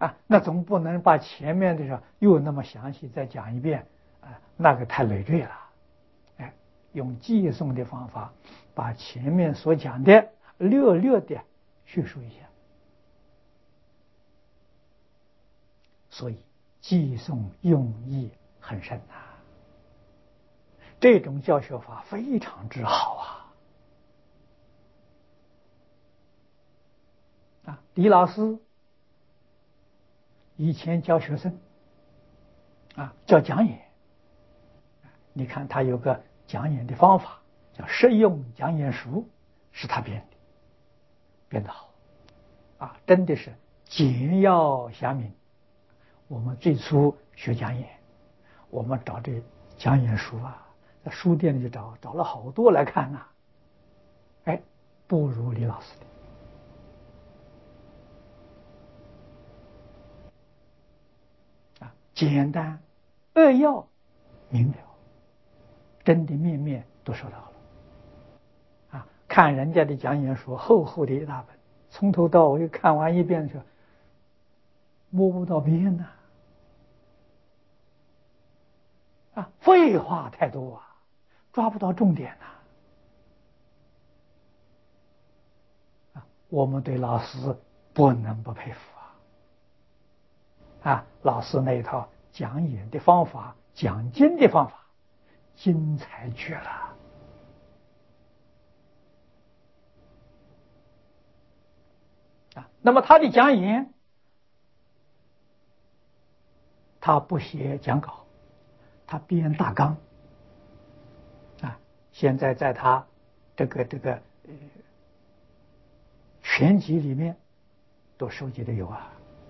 那总不能把前面的时候又那么详细再讲一遍，那个太累赘了。用记诵的方法，把前面所讲的略略的叙述一下。所以记诵用意很深呐，这种教学法非常之好李老师以前教学生教讲演，你看他有个讲演的方法叫实用讲演书，是他编得好真的是简要详明。我们最初学讲演，我们找这讲演书在书店里找了好多来看不如李老师的简单扼要明了，真的面面都收到了看人家的讲演书厚厚的一大本，从头到尾看完一遍的时候摸不到边废话太多抓不到重点我们对老师不能不佩服老师那一套讲演的方法，讲经的方法精彩绝了那么他的讲演，他不写讲稿，他编大纲现在在他这个全集里面都收集的有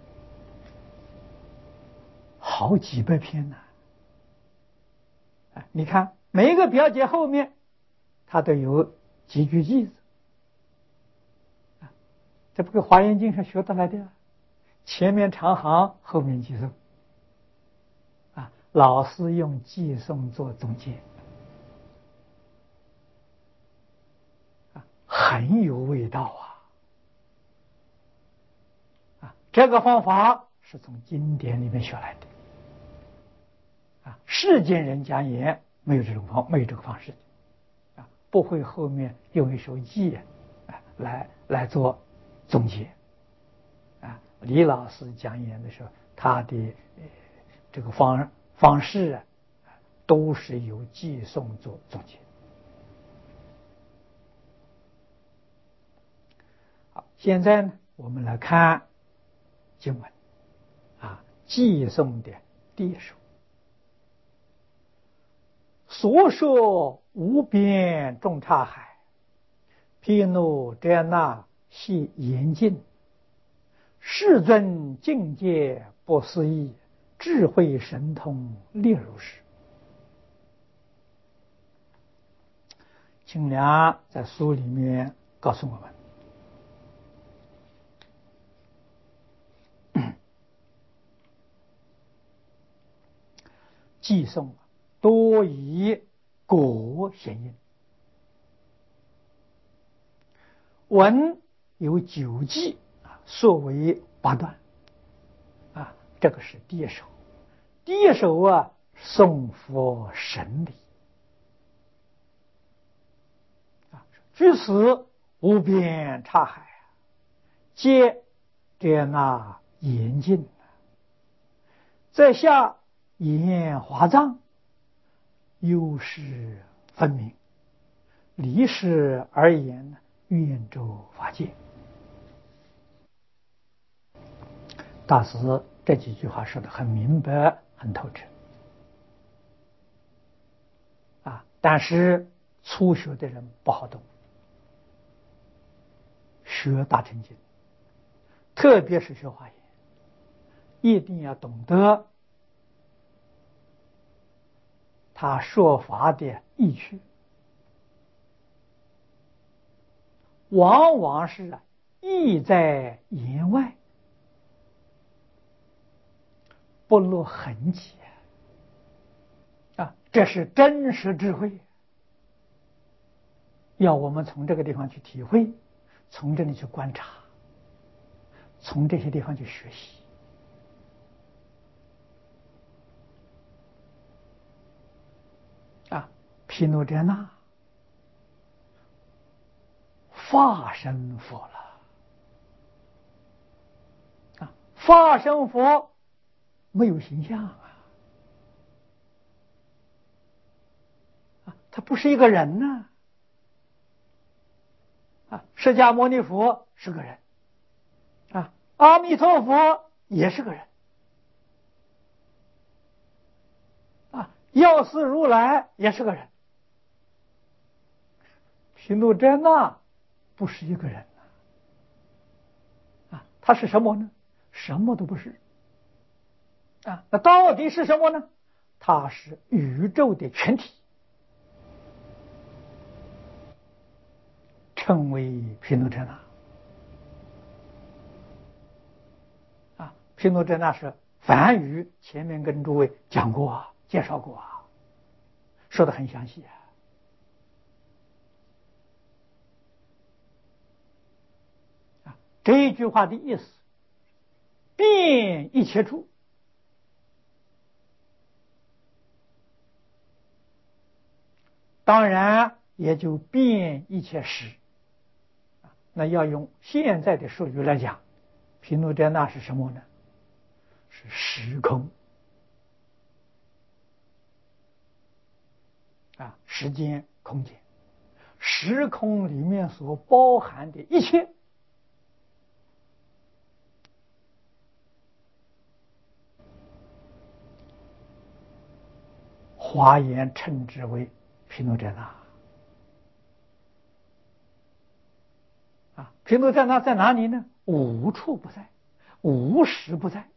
好几百篇呢你看每一个表节后面它都有几句句子这不跟华严经上学得来的前面长行后面记诵老师用记诵做总结很有味道这个方法是从经典里面学来的世间人讲演没有这个方式不会后面用一首偈来做总结李老师讲演的时候，他的这个方式都是由偈诵做总结。好，现在呢，我们来看经文偈诵的第一首。所说无边众刹海，毗卢遮那系严禁。世尊境界不思议，智慧神通令如是。清凉在书里面告诉我们，偈诵多以果显应，文有9偈，缩为8段这个是第一首。第一首诵佛神理居此无边刹海，皆遮那严禁。在下言华藏，优势分明，离世而言，愿周法界。大师这几句话说得很明白，很透彻但是初学的人不好懂。学大乘经，特别是学华严，一定要懂得他说法的意趣，往往是意在言外，不落痕迹这是真实智慧，要我们从这个地方去体会，从这里去观察，从这些地方去学习毗卢遮那化身佛了。化身佛没有形象他不是一个人呢。释迦牟尼佛是个人，阿弥陀佛也是个人，药师如来也是个人。毗卢遮那不是一个人他是什么呢？什么都不是那到底是什么呢？它是宇宙的全体，称为毗卢遮那。毗卢遮那是梵语，前面跟诸位讲过介绍过说得很详细这一句话的意思，遍一切处，当然也就遍一切时。那要用现在的术语来讲，毗卢遮那是什么呢？是时空时间空间，时空里面所包含的一切，华严称之为毗卢遮那。毗卢遮那在哪里呢？无处不在，无时不在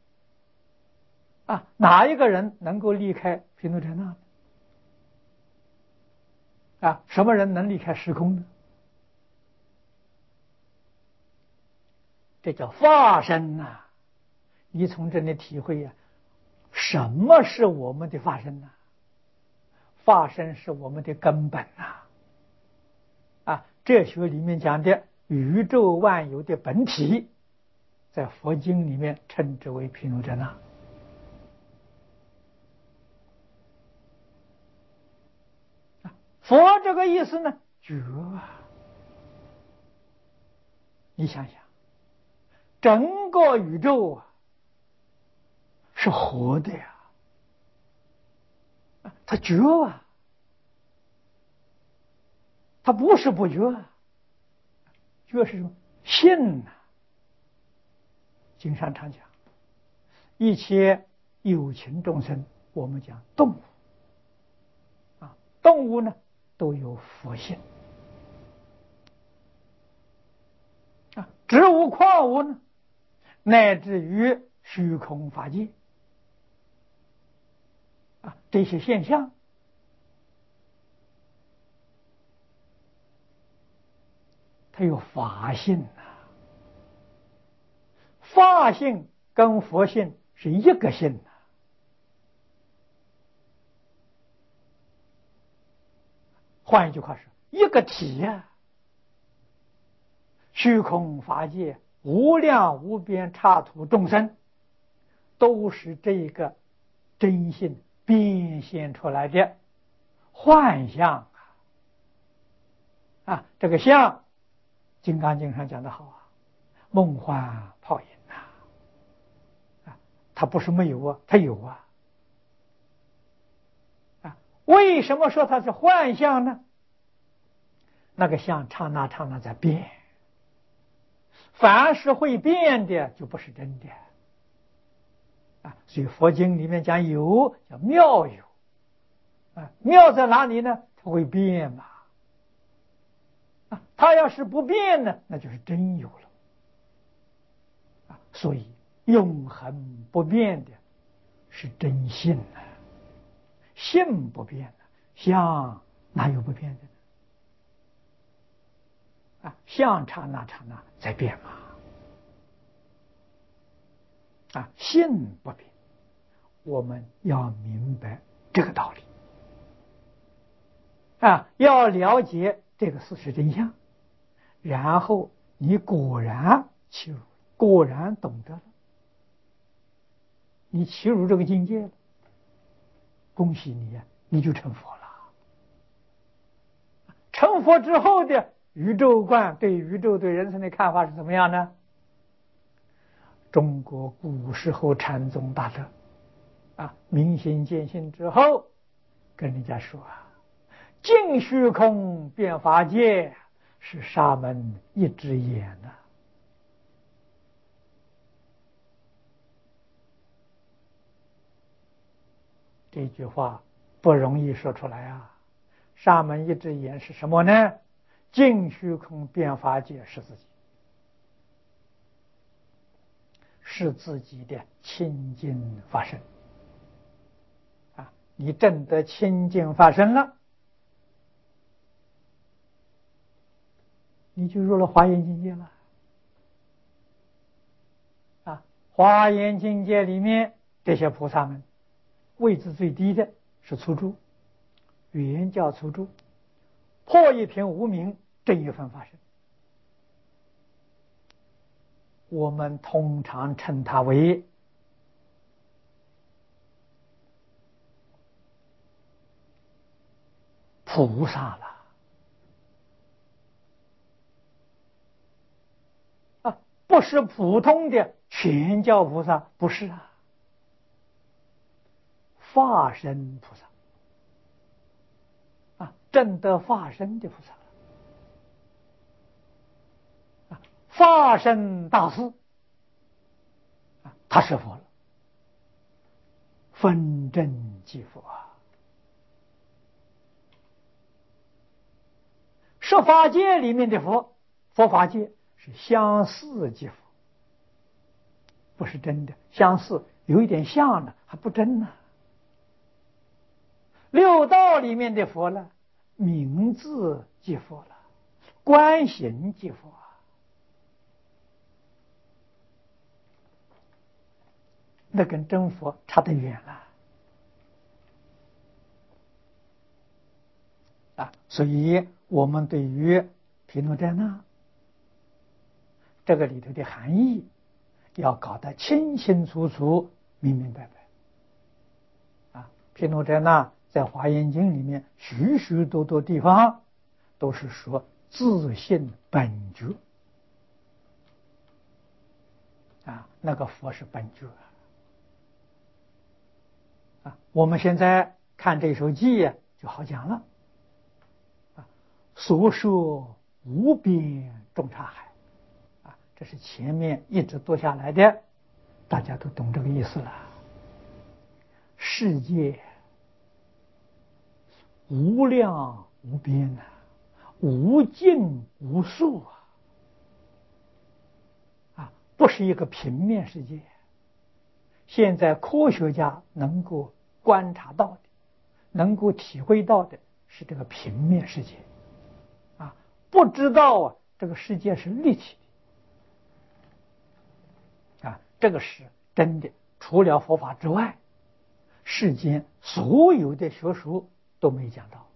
哪一个人能够离开毗卢遮那呢？什么人能离开时空呢？这叫化身你从这里体会什么是我们的化身化身是我们的根本哲学里面讲的宇宙万有的本体，在佛经里面称之为毗卢遮那。佛这个意思呢，觉你想想，整个宇宙是活的他觉他不是不觉觉是什么？信经上常讲，一切有情众生，我们讲动物动物呢都有佛性植物矿物呢，乃至于虚空法界这些现象，它有法性法性跟佛性是一个性换一句话是一个体虚空法界无量无边刹土众生，都是这一个真性变现出来的幻象这个相，金刚经上讲得好梦幻泡影它不是没有它有为什么说它是幻象呢？那个相刹那刹那在变，凡是会变的就不是真的所以佛经里面讲有叫妙有妙在哪里呢？它会变嘛它要是不变呢，那就是真有了所以永恒不变的是真性性不变相哪有不变的相刹那刹那在变性不变，我们要明白这个道理要了解这个事实真相，然后你果然起入，果然懂得了，你起入这个境界了，恭喜你你就成佛了成佛之后的宇宙观，对宇宙、对人生的看法是怎么样呢？中国古时候禅宗大德明心见性之后，跟人家说尽虚空遍法界，是沙门一只眼呐。这句话不容易说出来啊！沙门一只眼是什么呢？尽虚空遍法界是自己，是自己的清净法身你证得清净法身了，你就入了华严境界了华严境界里面这些菩萨们，位置最低的是初住，原教初住，破一品无明，正一分法身。我们通常称他为菩萨了不是普通的全教菩萨，不是法身菩萨证得法身的菩萨法身大士他是佛了，分真即佛十法界里面的佛，佛法界是相似即佛，不是真的，相似有一点像了，还不真呢。六道里面的佛呢，名字即佛了，观行即佛那跟真佛差得远了所以我们对于毗卢遮那这个里头的含义要搞得清清楚楚、明明白白毗卢遮那在华严经里面许许多多地方都是说自性本觉那个佛是本觉我们现在看这首偈就好讲了所说无边众刹海这是前面一直读下来的，大家都懂这个意思了。世界无量无边无尽无数不是一个平面世界。现在科学家能够观察到的，能够体会到的是这个平面世界不知道这个世界是立体的这个是真的。除了佛法之外，世间所有的学术都没讲到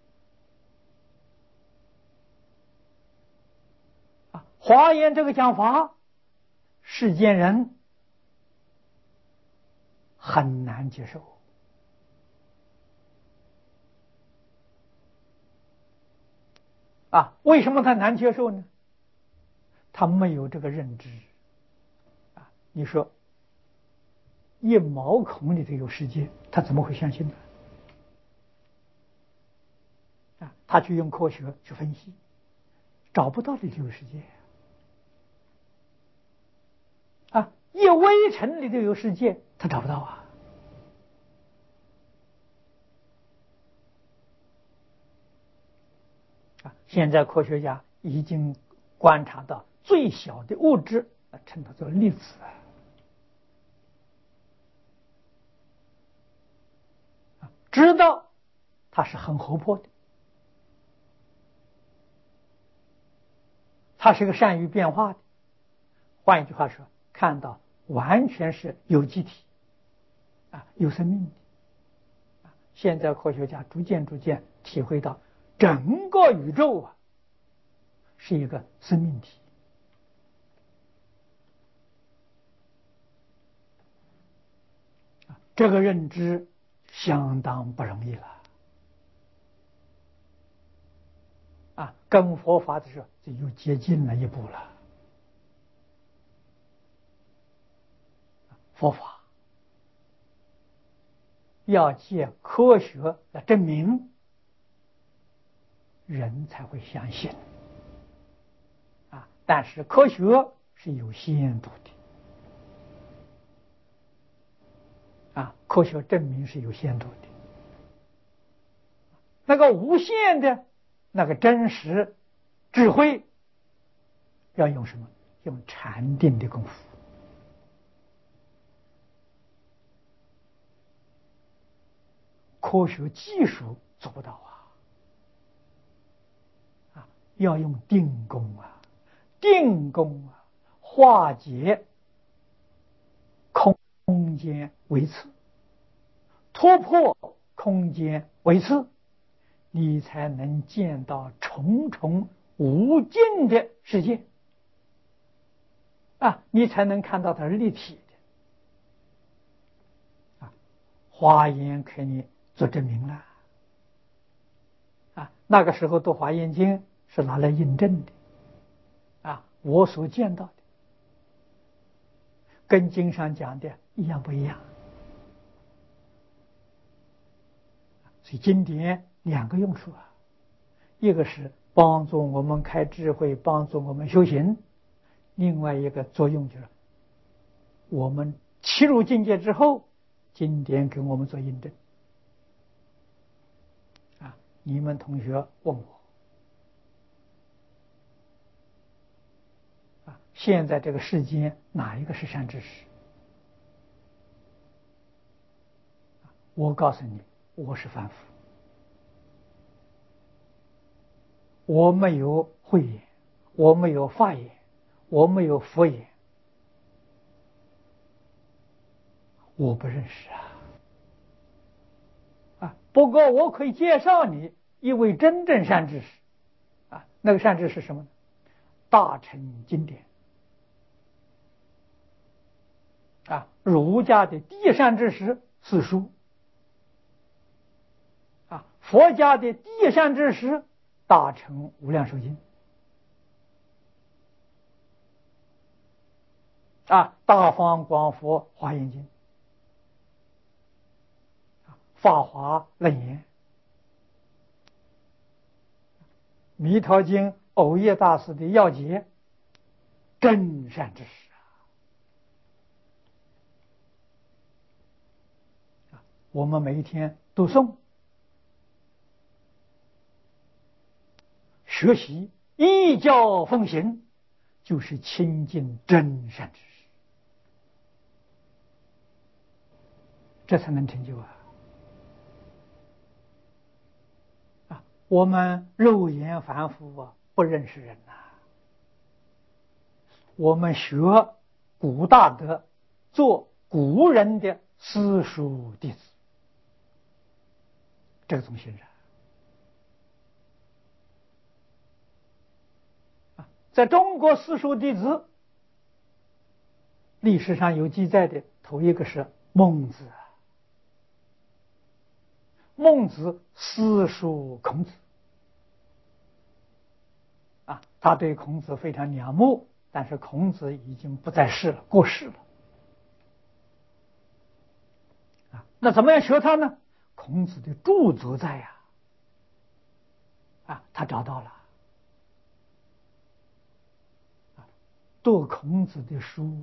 华严这个讲法，世间人很难接受为什么他难接受呢？他没有这个认知你说一毛孔里头有世界，他怎么会相信呢？他去用科学去分析，找不到里头有世界一微尘里头有世界，他找不到现在科学家已经观察到最小的物质称它做粒子知道它是很活泼的，它是个善于变化的。换一句话说，看到完全是有机体有生命的现在科学家逐渐体会到整个宇宙是一个生命体这个认知相当不容易了跟佛法的时候，这又接近了一步了。佛法要借科学来证明，人才会相信。但是科学是有限度的。科学证明是有限度的。那个无限的那个真实智慧，要用什么？用禅定的功夫。科学技术做不到要用定功定功化解空间维次，突破空间维次，你才能见到重重无尽的世界你才能看到它是立体的华严给你做证明了那个时候读华严经是拿来印证的我所见到的跟经上讲的一样不一样。所以经典两个用处一个是帮助我们开智慧，帮助我们修行，另外一个作用就是我们切入境界之后，经典给我们做印证你们同学问我现在这个世间哪一个是善知识？我告诉你，我是凡夫，我没有慧眼，我没有法眼，我没有佛眼，我不认识不过我可以介绍你一位真正善知识那个善知识是什么呢？大乘经典儒家的第一善知识四书佛家的第一善知识大乘无量寿经大方广佛华严经法华楞严弥陀经藕益大师的要解真善知识我们每一天读诵学习依教奉行，就是亲近真善知识，这才能成就我们肉眼凡夫不认识人我们学古大德，做古人的私塾弟子，这种欣赏在中国私塾弟子历史上有记载的头一个是孟子孟子私塾孔子他对孔子非常仰慕，但是孔子已经不在世了，过世了那怎么样学他呢？孔子的著作在他找到了读孔子的书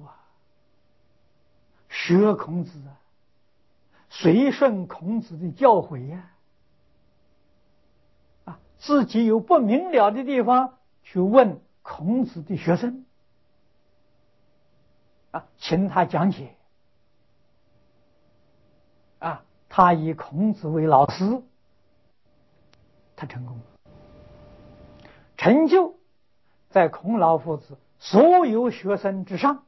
学孔子随顺孔子的教诲自己有不明了的地方去问孔子的学生请他讲解他以孔子为老师，他成功了，成就在孔老夫子所有学生之上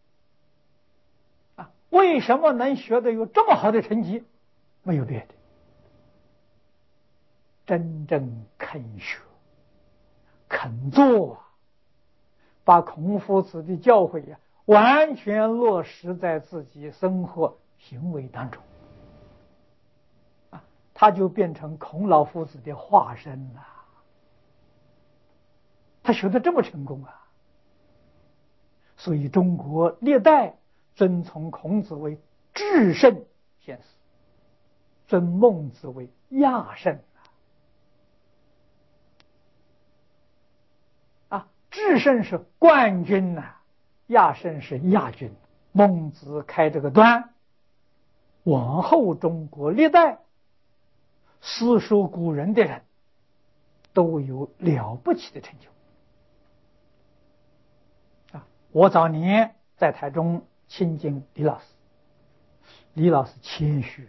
为什么能学得有这么好的成绩？没有别的，真正肯学肯做把孔夫子的教诲完全落实在自己生活行为当中他就变成孔老夫子的化身了他学的这么成功啊！所以中国历代尊崇孔子为至圣先师，尊孟子为亚圣啊！至圣是冠军呐，亚圣是亚军。孟子开这个端，往后中国历代诗书古人的人都有了不起的成就。我早年在台中亲近李老师，李老师谦虚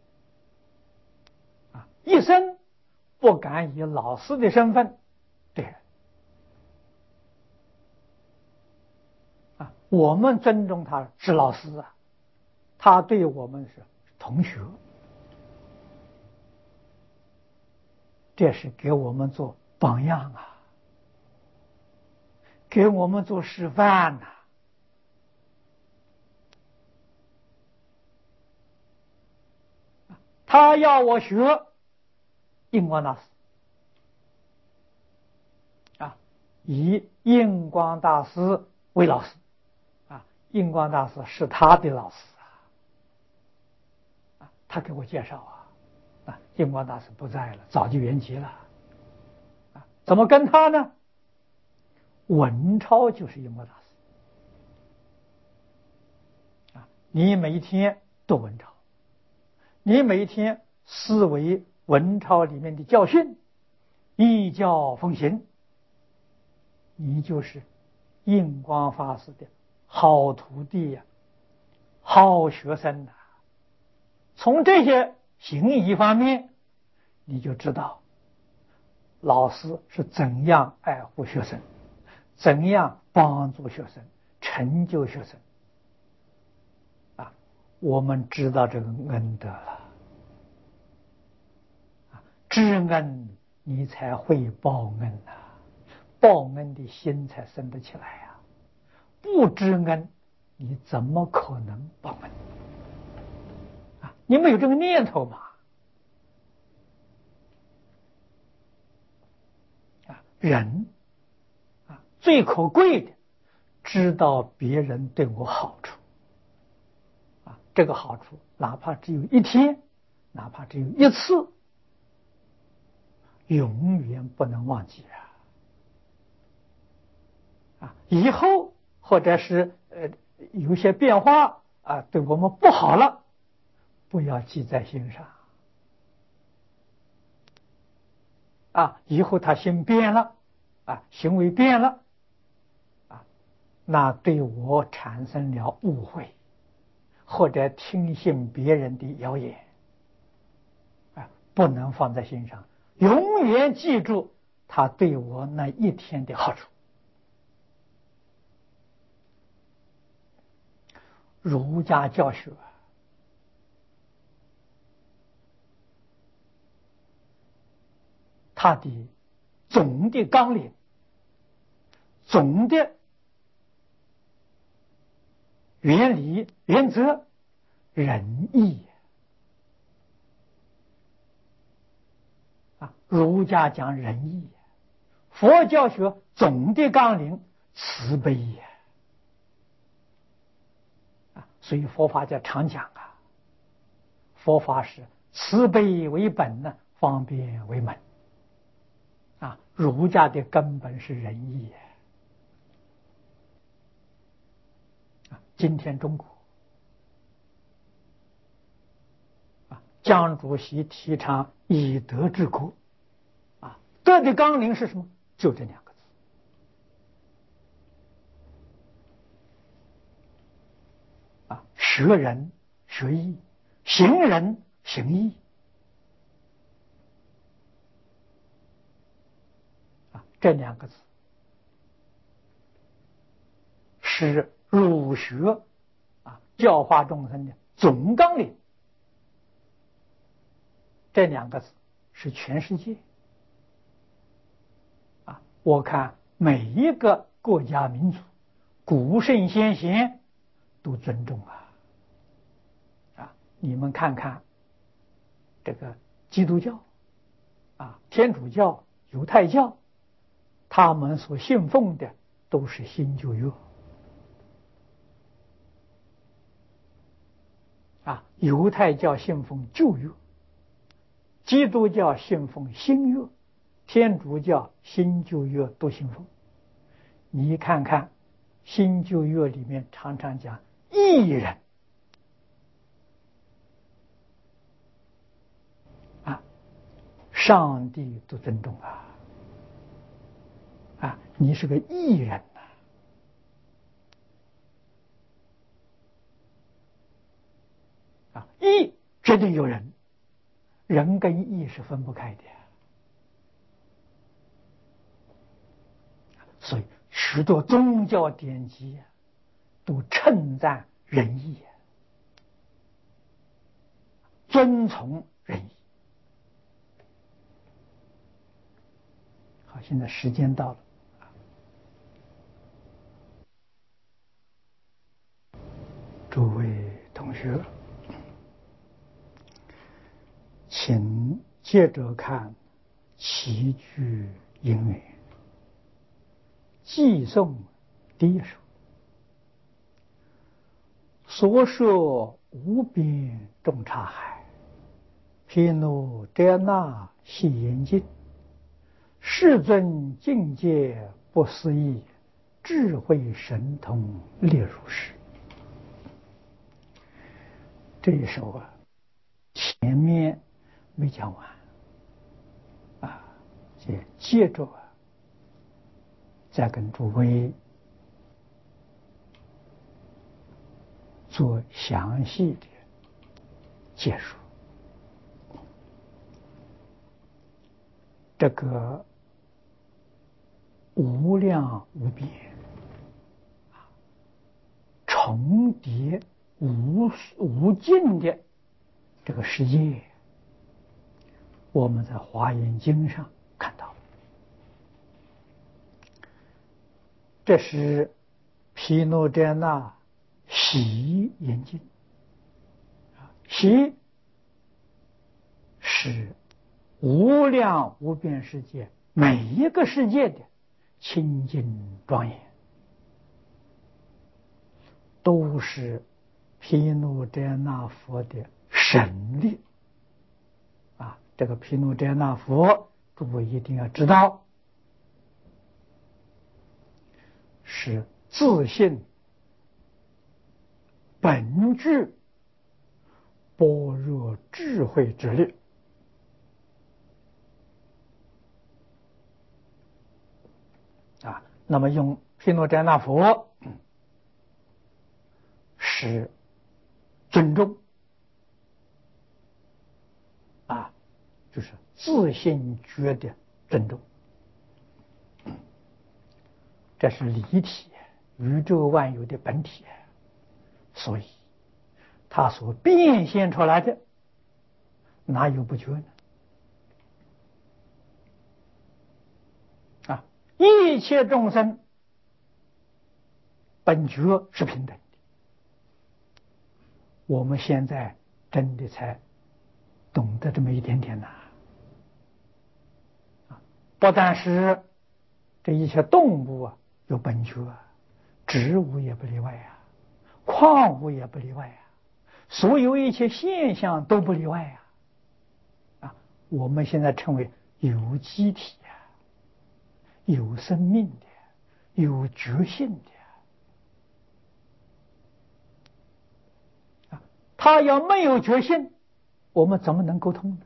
一生不敢以老师的身份对人我们尊重他是老师啊，他对我们是同学，这是给我们做榜样啊，给我们做示范呐。他要我学印光大师以印光大师为老师印光大师是他的老师他给我介绍印光大师不在了，早就圆寂了怎么跟他呢？文钞就是印光大师你每一天读文钞，你每一天思维文钞里面的教训，依教奉行，你就是印光法师的好徒弟呀，好学生呐。从这些行仪方面，你就知道老师是怎样爱护学生，怎样帮助学生，成就学生我们知道这个恩德了知恩你才会报恩报恩的心才生得起来不知恩你怎么可能报恩你没有这个念头嘛人最可贵的知道别人对我好处这个好处哪怕只有一天，哪怕只有一次，永远不能忘记以后或者是有些变化对我们不好了，不要记在心上以后他心变了行为变了那对我产生了误会，或者听信别人的谣言不能放在心上，永远记住他对我那一天的好处。儒家教学它的总的纲领，总的原理原则，仁义儒家讲仁义，佛教学总的纲领慈悲所以佛法家常讲佛法是慈悲为本方便为门儒家的根本是仁义今天中国江主席提倡以德治国德的纲领是什么？就这两个字学仁学义，行仁行义这两个字是儒学教化众生的总纲领，这两个字是全世界我看每一个国家民族古圣先贤都尊重你们看看这个基督教天主教犹太教他们所信奉的都是新旧约。犹太教信奉旧约，基督教信奉新约，天主教新旧约都信奉。你看看新旧约里面常常讲义人，上帝都尊重你是个义人义绝对有人，人跟义是分不开的。所以许多宗教典籍都称赞仁义，遵从仁义。好，现在时间到了，诸位同学，请接着看齐句因缘寄颂第一首。所说无边众刹海，毗卢遮那悉严净。世尊境界不思议，智慧神通力如是。这一首前面没讲完接着再跟诸位做详细的解说。这个无量无边重叠无尽的这个世界，我们在华严经上看到，这是毗卢遮那悉严净。悉是无量无边世界每一个世界的清净庄严，都是毗卢遮那佛的神力这个毗卢遮那佛，诸位一定要知道，是自性本具般若智慧之力。那么用毗卢遮那佛是尊重就是自性觉的尊重。这是离体，宇宙万有的本体，所以它所变现出来的哪有不觉呢？一切众生本觉是平等的。我们现在真的才懂得这么一点点不但是这一切动物有本觉，植物也不例外矿物也不例外所有一切现象都不例外我们现在称为有机体有生命的，有觉性的他要没有觉性，我们怎么能沟通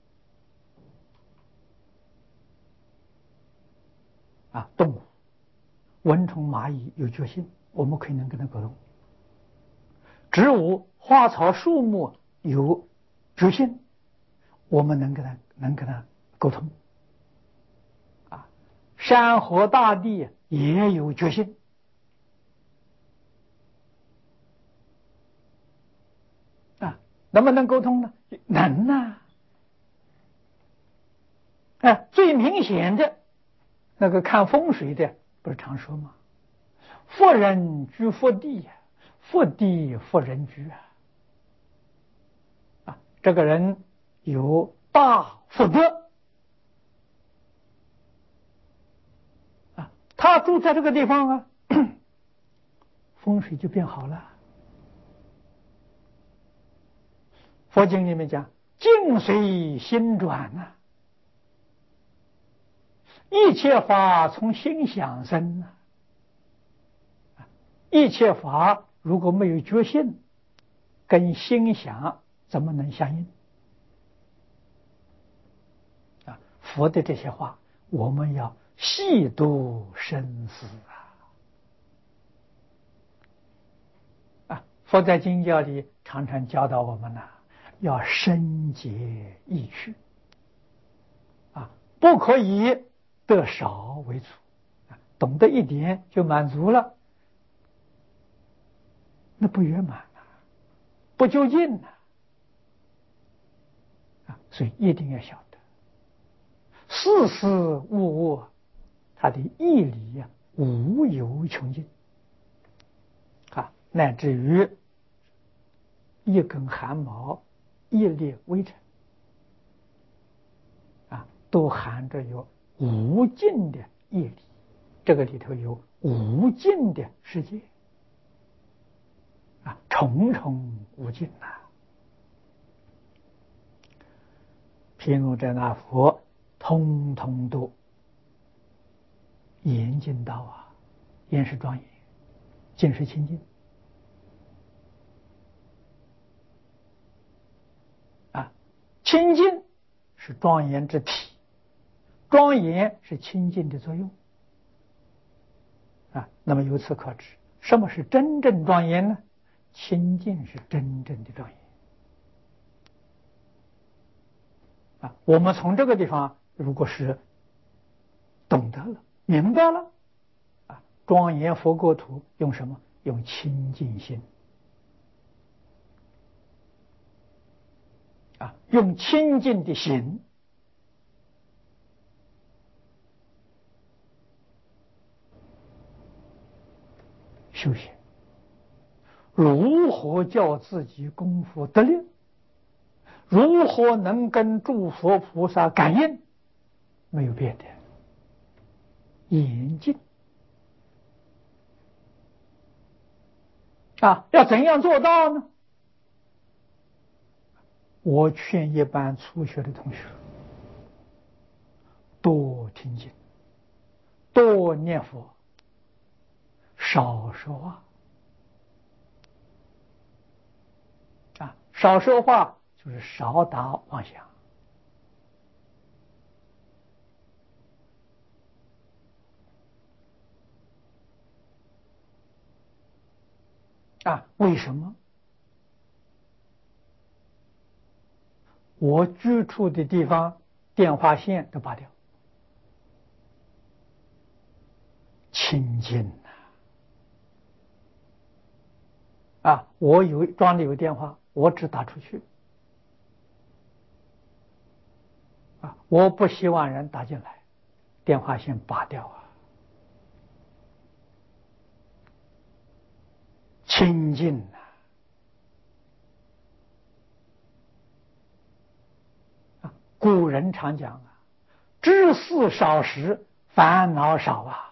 呢？动物蚊虫蚂蚁有觉性，我们可以能跟它沟通。植物花草树木有觉性，我们能跟它沟通山河大地也有觉性能不能沟通呢？能最明显的那个看风水的不是常说吗？福人居福地，福地福人居这个人有大福德， 他住在这个地方啊，风水就变好了。佛经里面讲，境随心转呐、一切法从心想生呐、一切法如果没有觉性，跟心想怎么能相应？佛的这些话，我们要细读深思佛在经教里常常教导我们要深解意趣不可以得少为主懂得一点就满足了，那不圆满不究竟所以一定要晓得，事事物物它的义理无有穷尽乃至于一根汗毛一粒微尘都含着有无尽的义理，这个里头有无尽的世界重重无尽毗卢遮那佛通通都严净道严是庄严，净是清净清净是庄严之体，庄严是清净的作用那么由此可知，什么是真正庄严呢？清净是真正的庄严我们从这个地方如果是懂得了明白了庄严佛国土用什么？用清净心用清净的心修行，如何叫自己功夫得力？如何能跟诸佛菩萨感应？没有别的，严禁要怎样做到呢？我劝一般初学的同学多听经，多念佛，少说话少说话就是少打妄想为什么？我居住的地方电话线都拔掉，清净我装的有电话，我只打出去我不希望人打进来，电话线拔掉清净古人常讲知事少时烦恼少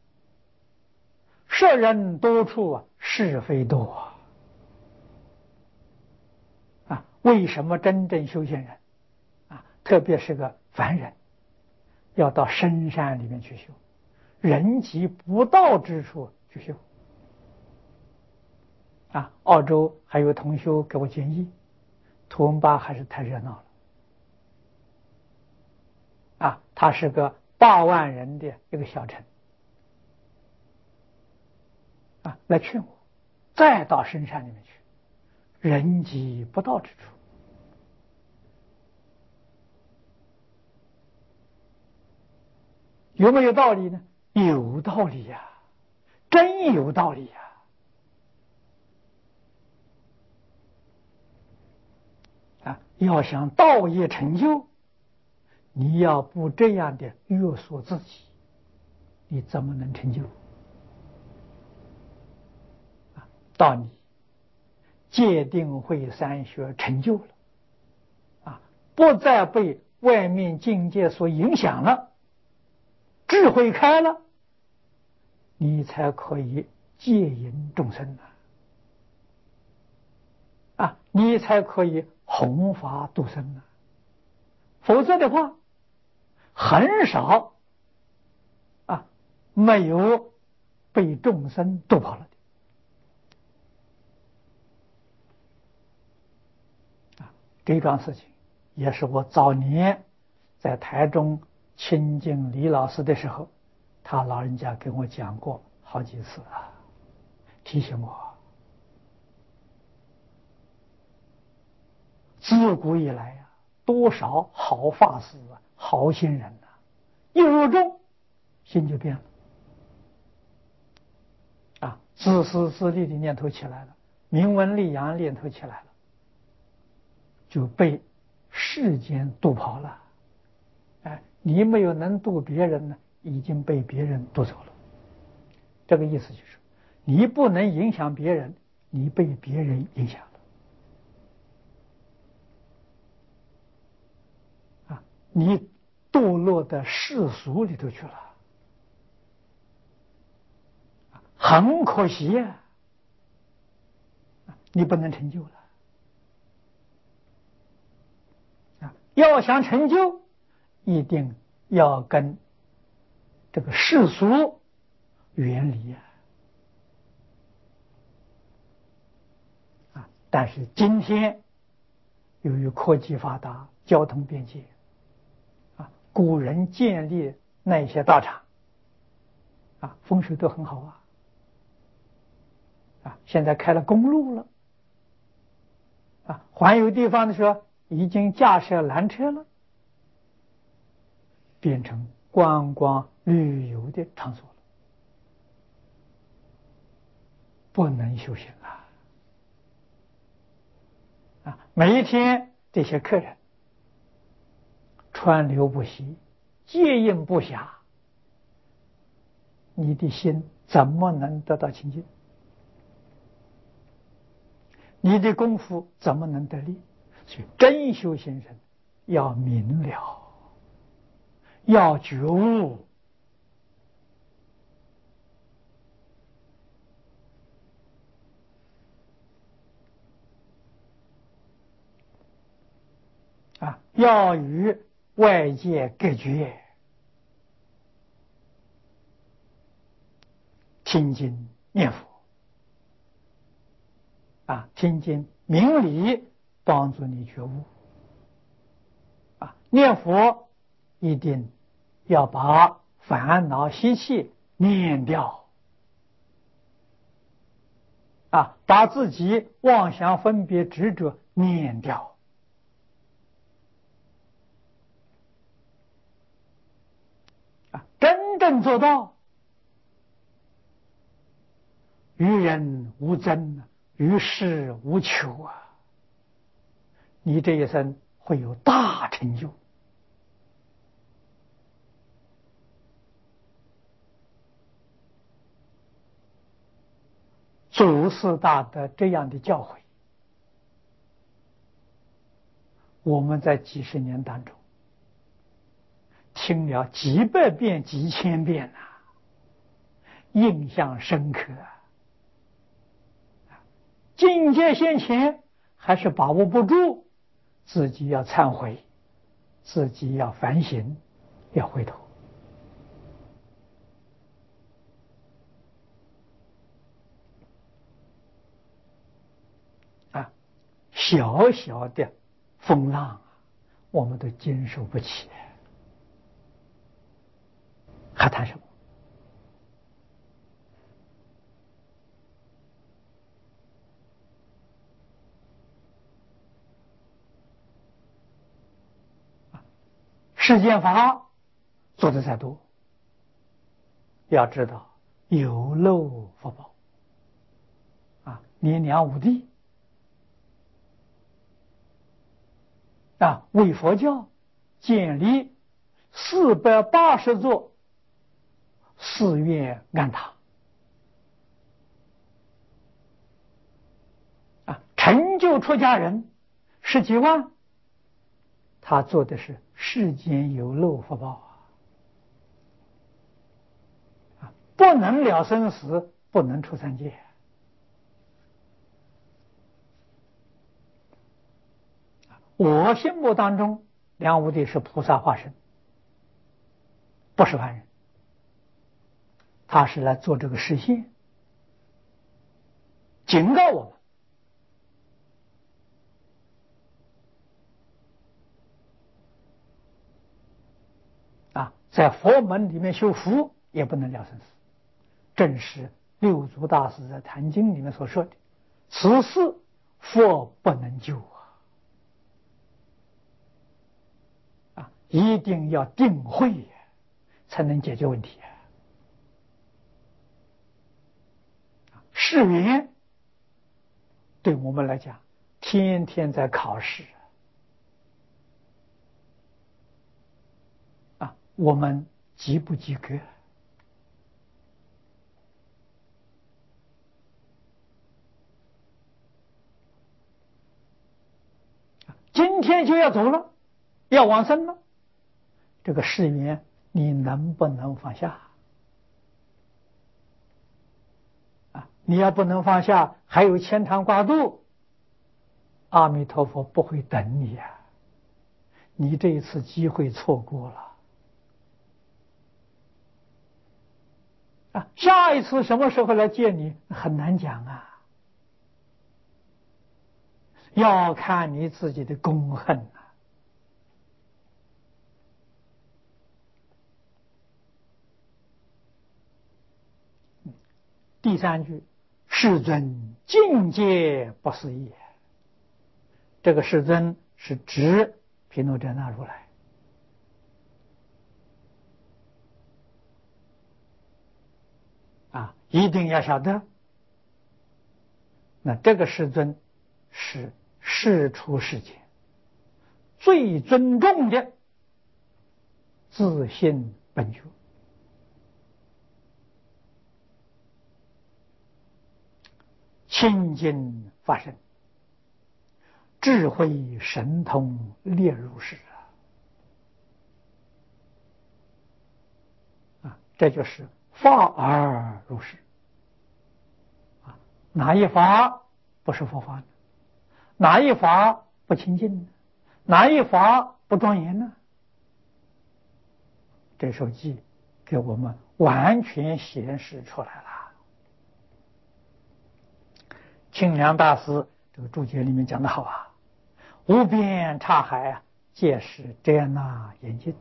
摄人多处是非多为什么真正修行人特别是个凡人要到深山里面去修，人迹不到之处去修澳洲还有同修给我建议，图文巴还是太热闹了它是个8万人的一个小城来劝我再到深山里面去，人迹不到之处有没有道理呢？有道理真有道理要想道业成就，你要不这样的约束自己，你怎么能成就？到你戒定慧三学成就了不再被外面境界所影响了，智慧开了， 你才可以戒引众生你才可以弘法度生否则的话，很少没有被众生度跑了的这桩事情也是我早年在台中亲近李老师的时候，他老人家跟我讲过好几次提醒我，自古以来多少好法师好心人一入众，心就变了自私自利的念头起来了，名闻利养念头起来了，就被世间渡跑了。你没有能渡别人呢，已经被别人渡走了。这个意思就是，你不能影响别人，你被别人影响了你堕落到世俗里头去了，很可惜你不能成就了要想成就，一定要跟这个世俗远离但是今天由于科技发达，交通便捷古人建立那些道场风水都很好现在开了公路了环游地方的时候已经架设缆车了，变成观光旅游的场所了，不能修行每一天这些客人川流不息，接应不暇，你的心怎么能得到清净？你的功夫怎么能得力？所以真修行人要明了，要觉悟要与外界隔绝，听经念佛听经明理帮助你觉悟念佛一定要把烦恼习气念掉把自己妄想分别执着念掉真正做到与人无争，与世无求你这一生会有大成就。祖师大德这样的教诲，我们在几十年当中听了几百遍几千遍印象深刻境界现前还是把握不住，自己要忏悔，自己要反省，要回头小小的风浪我们都经受不起，还谈什么？世间法做的再多，要知道有漏福报年两五帝为佛教建立480座寺院庵堂成就出家人10几万，他做的是世间有漏福报不能了生死，不能出三界。我心目当中，梁武帝是菩萨化身，不是凡人。他是来做这个实现，警告我们在佛门里面修福也不能了生死，正是六祖大师在《坛经》里面所说的：“此事佛不能救一定要定慧才能解决问题。”世缘对我们来讲，天天在考试我们及不及格？今天就要走了，要往生了，这个世缘你能不能放下？你要不能放下，还有牵肠挂肚，阿弥陀佛不会等你你这一次机会错过了下一次什么时候来见你很难讲要看你自己的功恨第三句，世尊境界不思议。这个世尊是指毗卢遮那如来一定要晓得，那这个世尊是世出世间最尊重的自性本觉，清净法身，智慧神通列入世这就是法而入世哪一法不是佛法呢？哪一法不清净呢？哪一法不庄严呢？这首偈给我们完全显示出来了。清凉大师这个注解里面讲得好无边刹海皆是遮那眼镜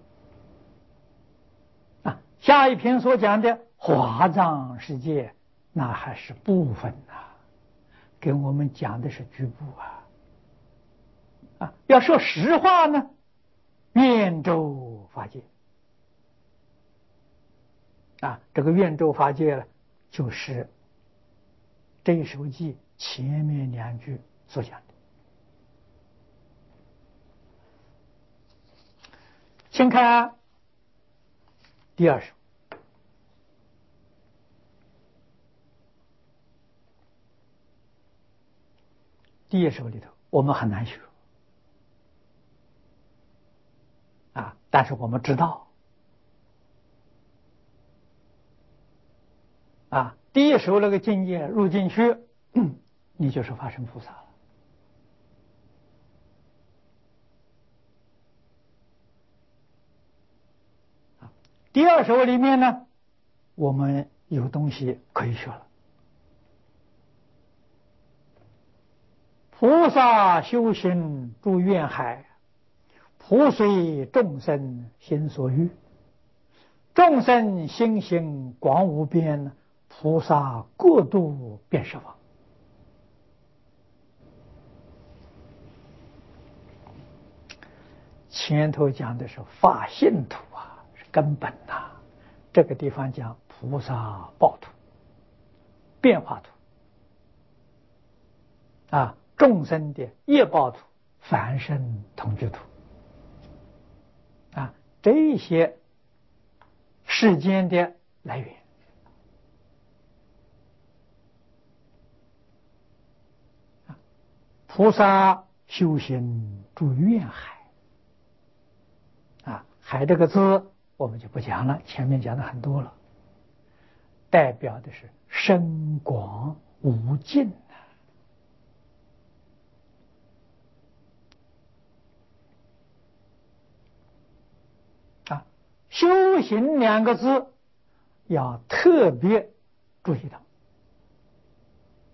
下一篇所讲的华藏世界那还是部分给我们讲的是局部要说实话呢，愿周法界这个愿周法界就是这一首偈前面两句所讲的。先看第二首，第一首里头我们很难学但是我们知道第一首那个境界入进去你就是法身菩萨了第二首里面呢，我们有东西可以学了。菩萨修行诸愿海，普随众生心所欲，众生心行广无边，菩萨过度遍十方。前头讲的是法性土是根本这个地方讲菩萨报土、变化土众生的业报土、凡身同居土这些世间的来源菩萨修行诸愿海海这个字我们就不讲了，前面讲的很多了。 代表的是深广无尽修行两个字要特别注意到。